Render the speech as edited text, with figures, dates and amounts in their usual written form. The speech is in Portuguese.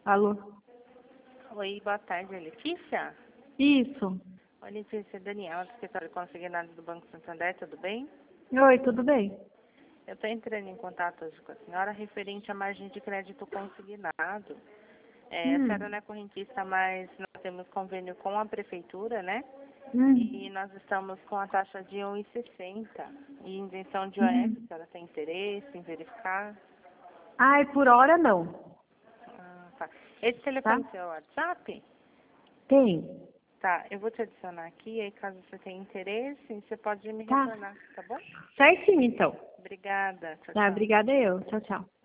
Alô? Oi, boa tarde, Letícia. Isso. Oi, Letícia, Daniela, do escritório consignado do Banco Santander, tudo bem? Oi, tudo bem? Eu estou entrando em contato hoje com a senhora referente à margem de crédito consignado. A senhora não é correntista, mas nós temos convênio com a prefeitura, né? E nós estamos com a taxa de 1,60 e isenção de OF. A senhora tem interesse em verificar? Ai, por hora não. Ah, tá. Esse Tá? telefone é seu WhatsApp? Tem. Tá, eu vou te adicionar aqui, aí caso você tenha interesse, você pode me Tá. retornar, tá bom? Certinho, então. Obrigada. Tchau, Tá, tchau. obrigada eu. Tchau, tchau.